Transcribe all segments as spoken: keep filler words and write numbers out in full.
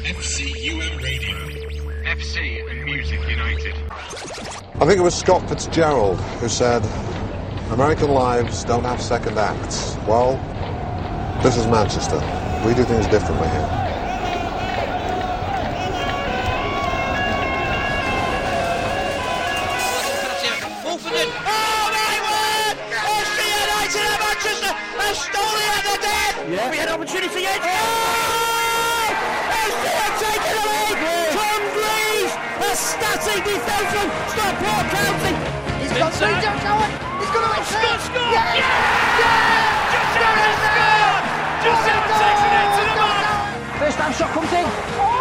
F C U M Radio. F C and Music United. I think it was Scott Fitzgerald who said, American lives don't have second acts. Well, this is Manchester. We do things differently here. Yeah. We had opportunity again. Oh! F C have taken the lead. Tom Greaves, a static defenseman. Stop Port County. He's got three jumps going. He's going to Scott scored. Yes! Yeah! Yes! Just yes! scored. Just out takes it into the man. First time shot comes in.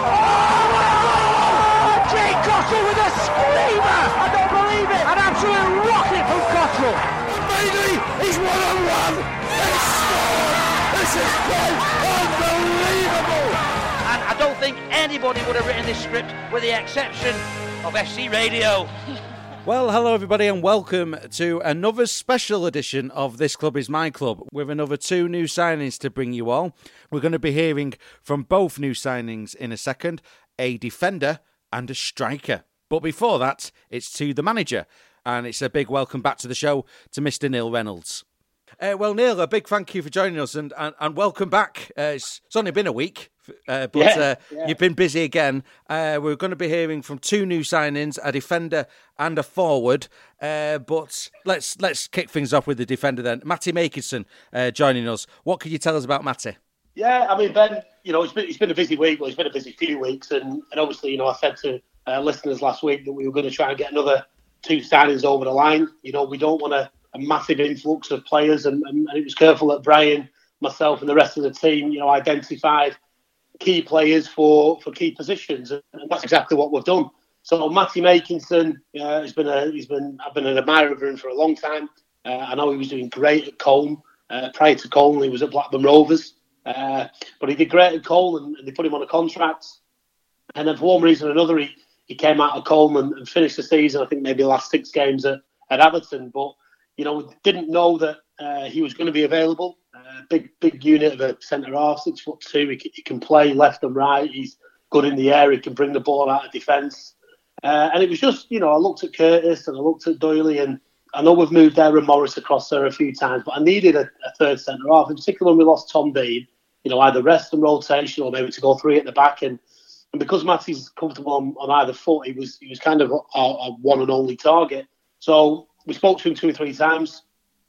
Oh! Jay Cottrell with a screamer. I don't believe it. An absolute rocket from Cottrell. And Bailey is one on one. They scored. This is quite unbelievable! And I don't think anybody would have written this script with the exception of F C Radio. Well, hello everybody and welcome to another special edition of This Club Is My Club with another two new signings to bring you all. We're going to be hearing from both new signings in a second, a defender and a striker. But before that, it's to the manager, and it's a big welcome back to the show to Mister Neil Reynolds. Uh, well, Neil, a big thank you for joining us and, and, and welcome back. Uh, it's, it's only been a week, uh, but yeah, uh, yeah. you've been busy again. Uh, we're going to be hearing from two new signings, a defender and a forward. Uh, but let's let's kick things off with the defender then. Matty Makinson uh, joining us. What can you tell us about Matty? Yeah, I mean, Ben, you know, it's been, it's been a busy week. Well, it's been a busy few weeks. And, and obviously, you know, I said to uh, listeners last week that we were going to try and get another two signings over the line. You know, we don't want to a massive influx of players, and, and, and it was careful that Brian, myself, and the rest of the team, you know, identified key players for, for key positions, and that's exactly what we've done. So Matty Makinson uh, has been a he's been I've been an admirer of him for a long time. Uh, I know he was doing great at Colne. Uh, prior to Colne, he was at Blackburn Rovers, uh, but he did great at Colne, and, and they put him on a contract. And then for one reason or another, he, he came out of Colne and, and finished the season. I think maybe the last six games at, at Everton, but you know, we didn't know that uh, he was going to be available. Uh, big, big unit of a centre half, six foot two. He, he can play left and right. He's good in the air. He can bring the ball out of defence. Uh, and it was just, you know, I looked at Curtis and I looked at Doyley, and I know we've moved Aaron Morris across there a few times, but I needed a, a third centre half, in particular when we lost Tom Dean. You know, either rest and rotation or maybe to go three at the back. And, and because Matty's comfortable on, on either foot, he was he was kind of a, a one and only target. So we spoke to him two or three times.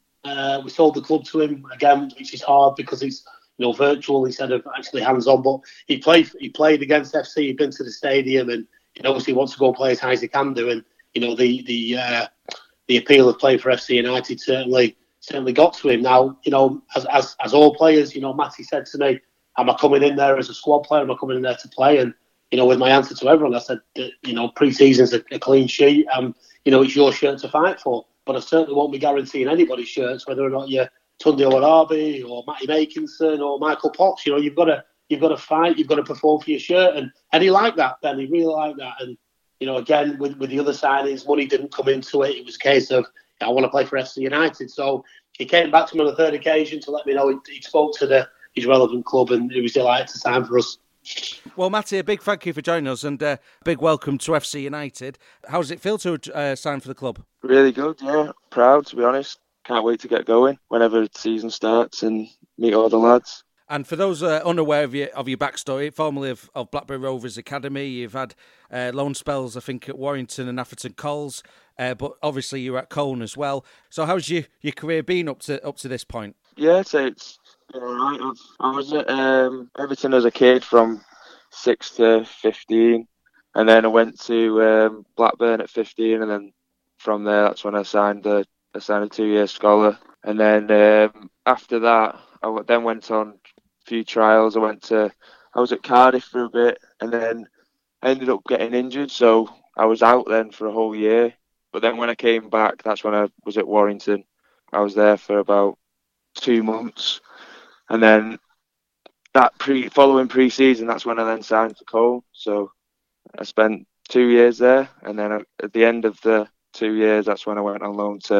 Uh, we sold the club to him again, which is hard because it's, you know, virtual instead of actually hands-on. But he played he played against F C. He'd been to the stadium, and you know, obviously wants to go play as high as he can do. And you know, the the uh, the appeal of playing for F C United certainly certainly got to him. Now, you know, as as as all players, you know, Matty said to me, "Am I coming in there as a squad player? Am I coming in there to play?" And you know, with my answer to everyone, I said, that, you know, pre-season's a, a clean sheet. Um, you know, it's your shirt to fight for. But I certainly won't be guaranteeing anybody's shirts, whether or not you're Tunde Owarabi or Matty Makinson or Michael Potts. You know, you've got to you've got to fight, you've got to perform for your shirt, and and he liked that, Ben. He really liked that. And you know, again with, with the other signings, money didn't come into it. It was a case of I want to play for F C United. So he came back to me on the third occasion to let me know he, he spoke to the his relevant club, and he was delighted to sign for us. Well, Matty, a big thank you for joining us, and a uh, big welcome to F C United. How does it feel to uh, sign for the club? Really good, yeah. Proud, to be honest. Can't wait to get going whenever the season starts and meet all the lads. And for those uh, unaware of your, of your backstory, formerly of, of Blackburn Rovers Academy, you've had uh, loan spells, I think, at Warrington and Atherton Coles, uh, but obviously you're at Colne as well. So how's your, your career been up to up to this point? Yeah, so it's been all right. I've, I was at um, Everton as a kid from six to fifteen, and then I went to um, Blackburn at fifteen, and then from there, that's when I signed a, I signed a two-year scholar. And then um, after that, I then went on a few trials. I went to, I was at Cardiff for a bit, and then I ended up getting injured, so I was out then for a whole year. But then when I came back, that's when I was at Warrington. I was there for about two months, and then that pre following pre-season, that's when I then signed for Colne. So I spent two years there, and then at the end of the two years, that's when I went on loan to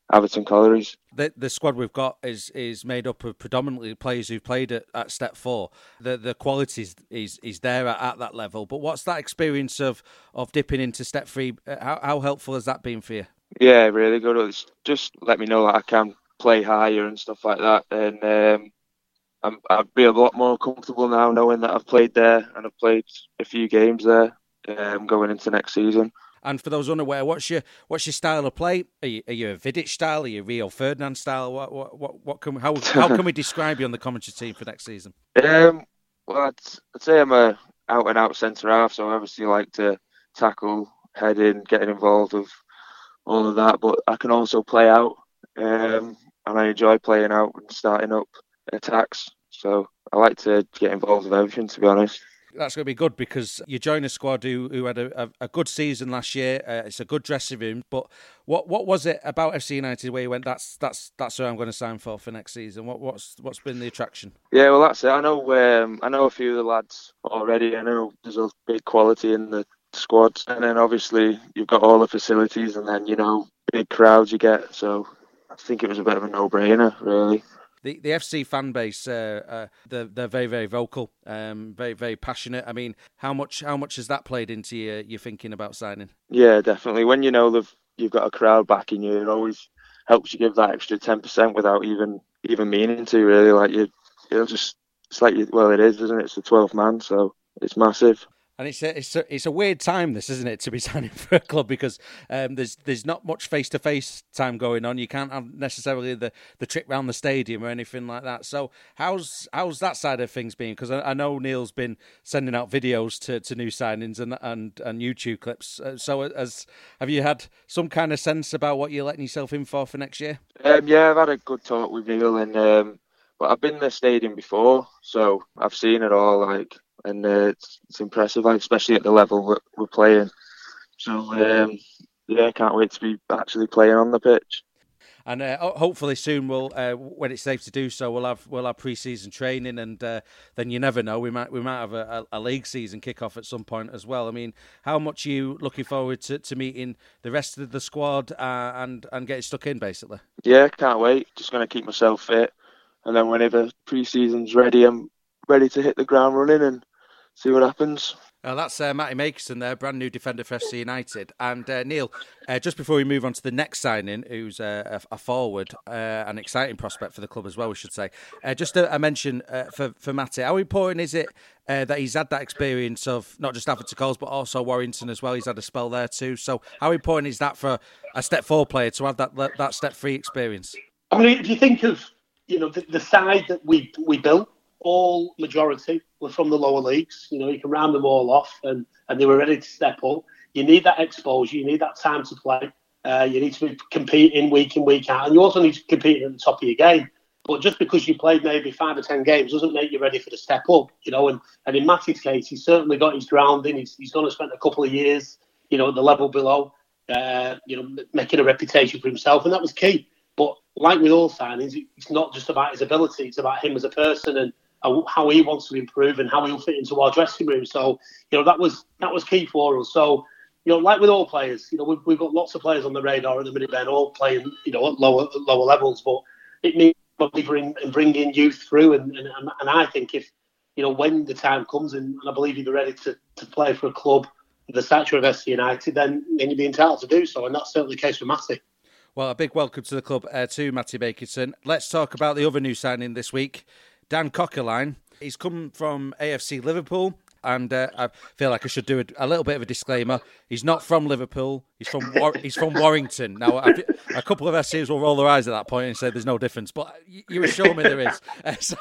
Atherton Collieries. The, the squad we've got is is made up of predominantly players who've played at, at Step Four. The the quality is is, is there at, at that level. But what's that experience of, of dipping into Step Three? How how helpful has that been for you? Yeah, really good. It's just let me know that I can play higher and stuff like that, and um, I'm, I'd be a lot more comfortable now knowing that I've played there and I've played a few games there um, going into next season. And for those unaware, what's your what's your style of play? Are you, are you a Vidic style? Are you a Rio Ferdinand style? What what what, what can how how can we describe you on the commentary team for next season? Um, well, I'd, I'd say I'm a out and out centre half, so I obviously like to tackle, head in, getting involved with all of that. But I can also play out, um, and I enjoy playing out and starting up attacks. So I like to get involved with everything, to be honest. That's going to be good because you join a squad who, who had a, a, a good season last year. Uh, it's a good dressing room. But what what was it about F C United where you went, that's that's that's who I'm going to sign for for next season? What what's what's been the attraction? Yeah, well, that's it. I know um, I know a few of the lads already. I know there's a big quality in the squad, and then obviously you've got all the facilities, and then you know big crowds you get. So I think it was a bit of a no-brainer, really. The the F C fan base, uh, uh, they're, they're very, very vocal, um, very, very passionate. I mean, how much how much has that played into your, your thinking about signing? Yeah, definitely. When you know that you've got a crowd backing you, it always helps you give that extra ten percent without even even meaning to, really. Like, you, it'll just, it's like, you, well, it is, isn't it? It's the twelfth man, so it's massive. And it's a, it's a, it's a weird time, this, isn't it, to be signing for a club because um, there's there's not much face-to-face time going on. You can't have necessarily the, the trip round the stadium or anything like that. So how's how's that side of things been? Because I, I know Neil's been sending out videos to, to new signings and, and, and YouTube clips. Uh, so as have you had some kind of sense about what you're letting yourself in for for next year? Um, yeah, I've had a good talk with Neil, and um, but I've been in the stadium before, so I've seen it all, like. And uh, it's, it's impressive, like, especially at the level that we're playing. So, um, yeah, I can't wait to be actually playing on the pitch. And uh, hopefully soon, we'll uh, when it's safe to do so, we'll have we'll have pre-season training, and uh, then you never know, we might we might have a, a league season kick-off at some point as well. I mean, how much are you looking forward to, to meeting the rest of the squad uh, and and getting stuck in, basically? Yeah, can't wait. Just going to keep myself fit, and then whenever pre-season's ready, I'm ready to hit the ground running and see what happens. Uh, that's uh, Matty Makerson there, brand new defender for F C United. And uh, Neil, uh, just before we move on to the next signing, who's uh, a, a forward, uh, an exciting prospect for the club as well, we should say. Uh, just a, a mention uh, for, for Matty, how important is it uh, that he's had that experience of not just Atherton Coles, but also Warrington as well? He's had a spell there too. So how important is that for a step four player to have that that step three experience? I mean, if you think of, you know, the, the side that we we built, all majority were from the lower leagues. You know, you can round them all off, and, and they were ready to step up. You need that exposure. You need that time to play. Uh, you need to be competing week in, week out. And you also need to compete at the top of your game. But just because you played maybe five or ten games doesn't make you ready for the step up, you know. And, and in Matty's case, he's certainly got his grounding. He's, he's going to spend a couple of years, you know, at the level below, uh, you know, making a reputation for himself. And that was key. But like with all signings, it's not just about his ability. It's about him as a person and how he wants to improve and how he'll fit into our dressing room. So, you know, that was that was key for us. So, you know, like with all players, you know, we've, we've got lots of players on the radar at the minute, Ben, all playing, you know, at lower at lower levels. But it means bring and bringing youth through. And, and and I think if, you know, when the time comes, and, and I believe you'll be ready to, to play for a club of the stature of F C United, then, then you'll be entitled to do so. And that's certainly the case for Matty. Well, a big welcome to the club uh, to Matty Makerson. Let's talk about the other new signing this week. Dan Coquelin. He's come from A F C Liverpool, and uh, I feel like I should do a, a little bit of a disclaimer. He's not from Liverpool. He's from War- he's from Warrington. Now, I, a couple of F Cs will roll their eyes at that point and say there's no difference, but you, you assure me there is. Uh, so,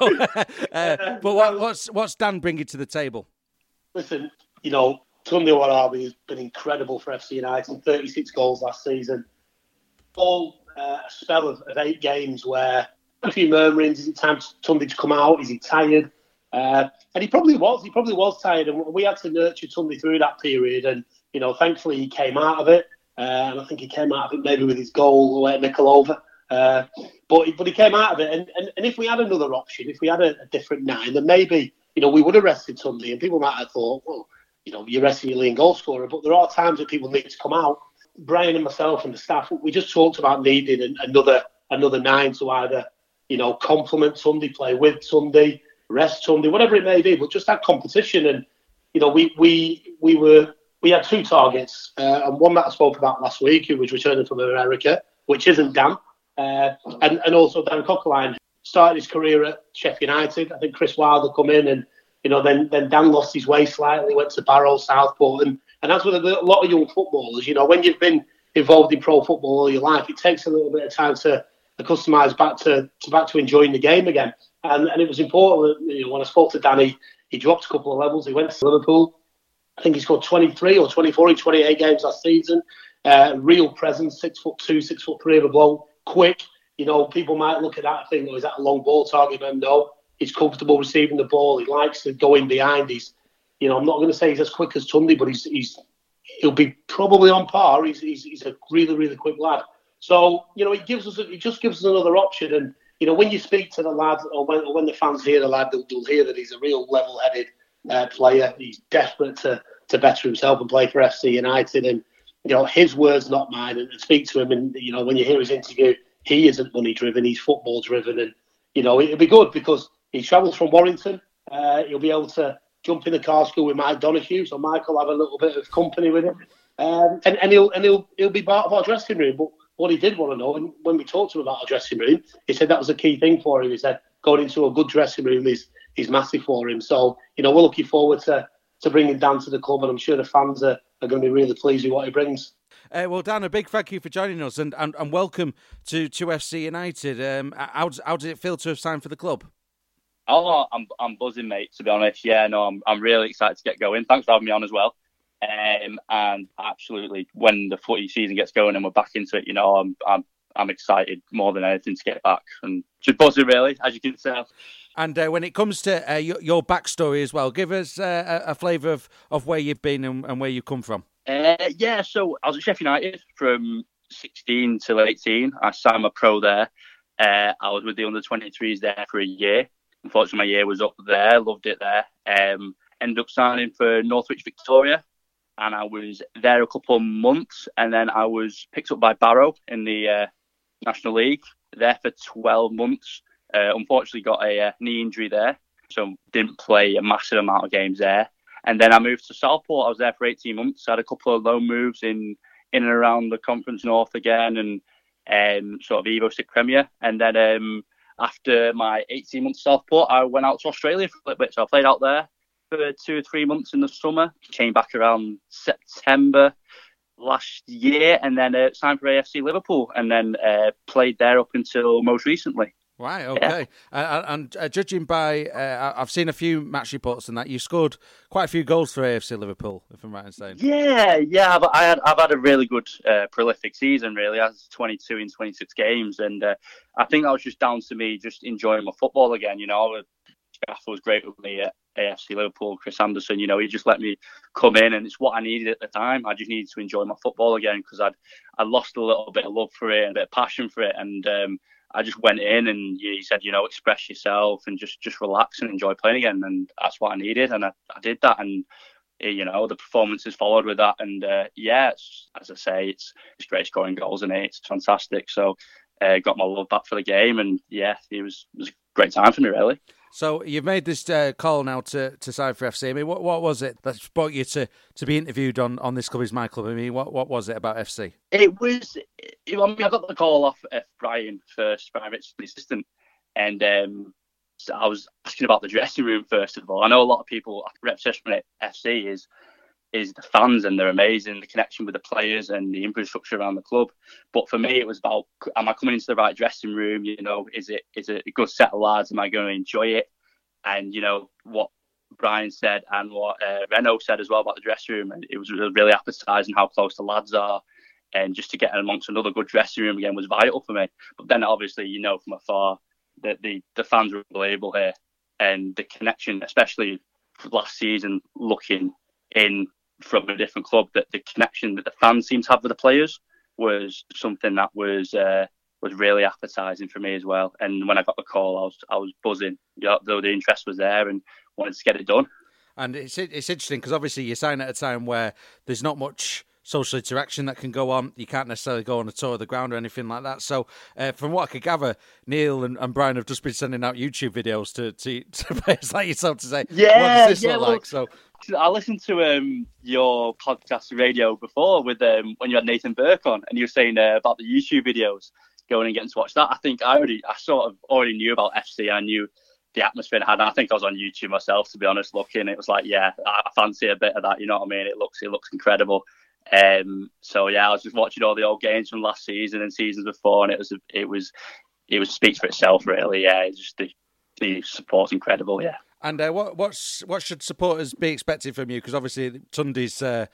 uh, but what, what's what's Dan bringing to the table? Listen, you know, Tunde Warabi has been incredible for F C United. thirty-six goals last season. All uh, a spell of, of eight games where a few murmurings. Is it time for Tunde to come out? Is he tired? Uh, and he probably was. He probably was tired, and we had to nurture Tunde through that period. And you know, thankfully he came out of it. Uh, and I think he came out of it maybe with his goal away at Mikulova. Uh, but but he came out of it. And, and, and if we had another option, if we had a, a different nine, then maybe you know we would have rested Tunde. And people might have thought, well, you know, you're resting your leading goal scorer. But there are times that people need to come out. Brian and myself and the staff, we just talked about needing another another nine to either, you know, complement Sunday, play with Sunday, rest Sunday, whatever it may be, but just that competition. And, you know, we we we were we had two targets, uh, and one that I spoke about last week, who was returning from America, which isn't Dan, uh, and, and also Dan Coquelin started his career at Sheffield United. I think Chris Wilder come in, and, you know, then then Dan lost his way slightly, went to Barrow, Southport, and, and that's with a lot of young footballers. You know, when you've been involved in pro football all your life, it takes a little bit of time to accustomise back to, to back to enjoying the game again. And and it was important that, you know, when I spoke to Danny, he dropped a couple of levels. He went to Liverpool. I think he scored twenty-three or twenty-four in twenty-eight games last season. Uh, real presence, six foot two, six foot three of a bloke, quick. You know, people might look at that and think, oh, is that a long ball target? But no, he's comfortable receiving the ball. He likes to go in behind. He's, you know, I'm not going to say he's as quick as Tunde, but he's he's he'll be probably on par. He's he's, he's a really really quick lad. So, you know, it gives us it just gives us another option. And, you know, when you speak to the lad, or when or when the fans hear the lad, they'll, they'll hear that he's a real level-headed uh, player. He's desperate to to better himself and play for F C United. And, you know, his words, not mine. And, and speak to him. And, you know, when you hear his interview, he isn't money driven. He's football driven. And, you know, it'll be good because he travels from Warrington. Uh, he'll be able to jump in the car school with Mike Donoghue, so Mike will have a little bit of company with him. Um, and, and he'll and he'll he'll be part of our dressing room. But what he did want to know, and when we talked to him about our dressing room, he said that was a key thing for him. He said going into a good dressing room is is massive for him. So, you know, we're looking forward to, to bringing Dan to the club, and I'm sure the fans are, are going to be really pleased with what he brings. Uh, well, Dan, a big thank you for joining us, and, and, and welcome to, to F C United. Um, how, how did it feel to have signed for the club? Oh, I'm I'm buzzing, mate, to be honest. Yeah, no, I'm I'm really excited to get going. Thanks for having me on as well. Um, and absolutely, when the footy season gets going and we're back into it, you know, I'm I'm I'm excited more than anything to get back, and just buzzing really, as you can tell. And uh, when it comes to uh, your, your backstory as well, give us uh, a, a flavour of, of where you've been and, and where you come from. Uh, yeah, so I was at Sheffield United from sixteen till eighteen. I signed my pro there. Uh, I was with the under twenty-threes there for a year. Unfortunately, my year was up there. Loved it there. Um, ended up signing for Northwich Victoria, and I was there a couple of months, and then I was picked up by Barrow in the uh, National League. There for twelve months. Uh, unfortunately, got a uh, knee injury there, so didn't play a massive amount of games there. And then I moved to Southport. I was there for eighteen months. I had a couple of loan moves in in and around the Conference North again, and um, sort of Evo Stick Premier. And then um, after my eighteen months Southport, I went out to Australia for a little bit. So I played out there for two or three months in the summer. Came back around September last year, and then uh, signed for A F C Liverpool, and then uh, played there up until most recently. Right, okay. Yeah. Uh, and uh, judging by, uh, I've seen a few match reports and that, you scored quite a few goals for A F C Liverpool, if I'm right in saying. Yeah, yeah, I've, I had, I've had a really good, uh, prolific season, really. I was twenty-two in twenty-six games, and uh, I think that was just down to me just enjoying my football again. You know, Gaffer was great with me at A F C Liverpool, Chris Anderson. You know, he just let me come in, and it's what I needed at the time. I just needed to enjoy my football again because I'd I lost a little bit of love for it and a bit of passion for it, and um, I just went in and he said, you know, express yourself and just, just relax and enjoy playing again. And that's what I needed. And I, I did that. And, you know, the performances followed with that. And, uh, yeah, it's, as I say, it's it's great scoring goals and it's fantastic. So uh, got my love back for the game. And, yeah, it was, it was a great time for me, really. So you've made this uh, call now to, to sign for F C. I mean, what what was it that brought you to, to be interviewed on, on This Club Is My Club? I mean, what, what was it about F C? It was, I mean, I got the call off F. Brian first, private assistant, and um, so I was asking about the dressing room first of all. I know a lot of people, reputation at F C is is the fans, and they're amazing, the connection with the players and the infrastructure around the club. But for me, it was about, am I coming into the right dressing room? You know, is it is it a good set of lads? Am I going to enjoy it? And, you know, what Brian said and what uh, Renault said as well about the dressing room, and it was really appetising how close the lads are. And just to get amongst another good dressing room again was vital for me. But then, obviously, you know from afar that the, the fans were unbelievable here. And the connection, especially last season, looking in from a different club, that the connection that the fans seemed to have with the players was something that was uh, was really appetising for me as well. And when I got the call, I was I was buzzing, you know, though the interest was there and wanted to get it done. And it's it's interesting because obviously you sign at a time where there's not much social interaction that can go on. You can't necessarily go on a tour of the ground or anything like that. So uh, from what I could gather, Neil and, and Brian have just been sending out YouTube videos to, to, to players like yourself to say, yeah, what does this yeah, look well, like? So I listened to um, your podcast radio before with um, when you had Nathan Burke on, and you were saying uh, about the YouTube videos, going and getting to watch that. I think I already, I sort of already knew about F C. I knew the atmosphere it had. And I think I was on YouTube myself, to be honest, looking. It was like, yeah, I fancy a bit of that. You know what I mean? It looks, it looks incredible. Um, so yeah, I was just watching all the old games from last season and seasons before, and it was, it was, it was speaks for itself, really. Yeah, it's just the, the support's incredible. Yeah. And uh, what what's what should supporters be expecting from you? Because obviously Tunde's uh,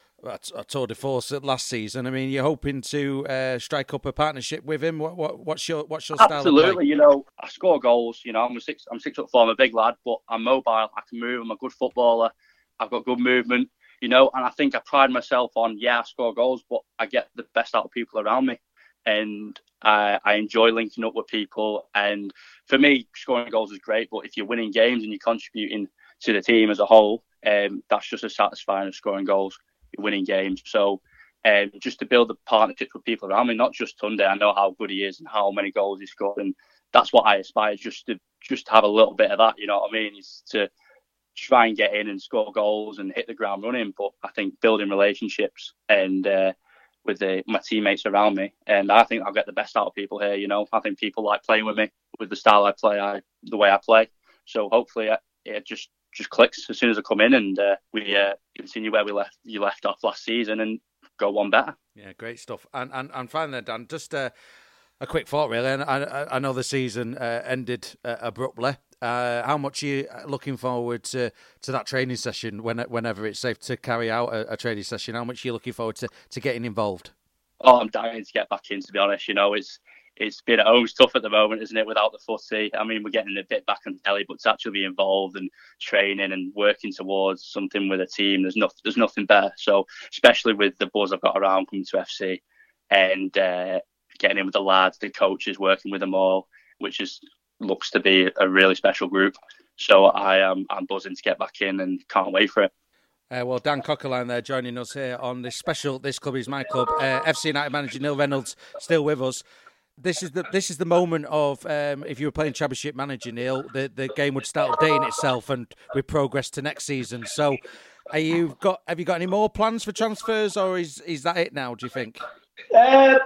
a tour de force last season. I mean, you're hoping to uh, strike up a partnership with him. What, what what's your what's your style Absolutely, of play? You know, I score goals. You know, I'm a six I'm six foot four. I'm a big lad, but I'm mobile. I can move. I'm a good footballer. I've got good movement. You know, and I think I pride myself on, yeah, I score goals, but I get the best out of people around me, and I, I enjoy linking up with people. And for me, scoring goals is great, but if you're winning games and you're contributing to the team as a whole, um, that's just as satisfying as scoring goals. Winning games. So um, just to build the partnerships with people around me, not just Tunde. I know how good he is and how many goals he's scored, and that's what I aspire, just to just have a little bit of that, you know what I mean, is to try and get in and score goals and hit the ground running. But I think building relationships and uh, with the, my teammates around me, and I think I'll get the best out of people here. You know, I think people like playing with me, with the style I play, I the way I play. So hopefully it, it just just clicks as soon as I come in, and uh, we uh, continue where we left you left off last season and go one better. Yeah, great stuff. And and, and finally, Dan, just uh, a quick thought, really. And I, I know the season uh, ended uh, abruptly. Uh, how much are you looking forward to, to that training session when, whenever it's safe to carry out a, a training session? How much are you looking forward to, to getting involved? Oh, I'm dying to get back in, to be honest. You know, it's it's been at home, it's tough at the moment, isn't it, without the footy? I mean, we're getting a bit back on telly, but to actually be involved and training and working towards something with a team, there's nothing, there's nothing better. So, especially with the buzz I've got around coming to F C and uh, getting in with the lads, the coaches, working with them all, which is looks to be a really special group. So I am I'm buzzing to get back in and can't wait for it. Uh, well, Dan Cockerline there joining us here on this special This Club Is My Club. Uh, F C United manager Neil Reynolds still with us. This is the this is the moment of um, if you were playing Championship manager, Neil, the, the game would start updating itself and we progress to next season. So, are you got have you got any more plans for transfers, or is is that it now? Do you think? Uh,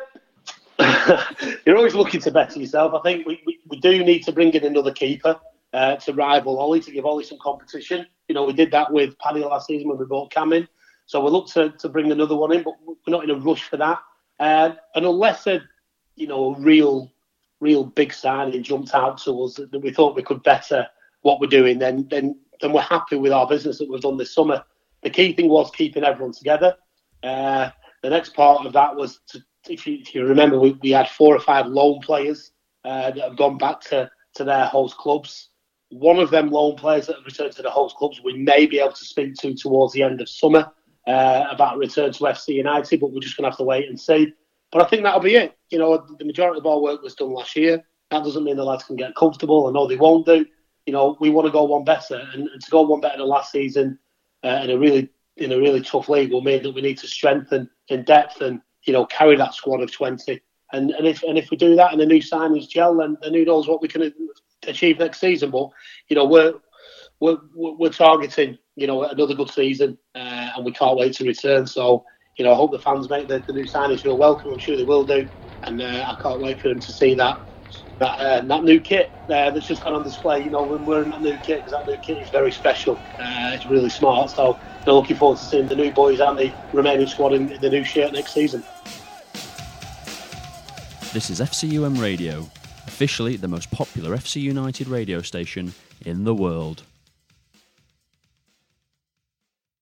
you're always looking to better yourself. I think we, we, we do need to bring in another keeper uh, to rival Ollie, to give Ollie some competition. You know, we did that with Paddy last season when we brought Cam in. So we'll look to, to bring another one in, but we're not in a rush for that. Uh, and unless a you know, a real, real big signing jumped out to us that we thought we could better what we're doing, then then then we're happy with our business that we've done this summer. The key thing was keeping everyone together. Uh, the next part of that was, to, if, you, if you remember, we, we had four or five loan players uh, that have gone back to, to their host clubs. One of them loan players that have returned to the host clubs, we may be able to speak to towards the end of summer uh, about a return to F C United, but we're just going to have to wait and see. But I think that'll be it. You know, the majority of our work was done last year. That doesn't mean the lads can get comfortable. I know they won't do. You know, we want to go one better, and, and to go one better than last season uh, in a really in a really tough league will mean that we need to strengthen in depth and, you know, carry that squad of twenty. And and if and if we do that and the new signings gel, then, then who knows what we can achieve next season. But you know, we're we're we're targeting, you know, another good season, uh, and we can't wait to return. So, you know, I hope the fans make the, the new signings feel welcome. I'm sure they will do, and uh, I can't wait for them to see that that uh, that new kit uh, that's just gone on display. You know, when we're in that new kit, because that new kit is very special. Uh, it's really smart. So, they're looking forward to seeing the new boys and the remaining squad in, in the new shirt next season. This is F C U M Radio, officially the most popular F C United radio station in the world.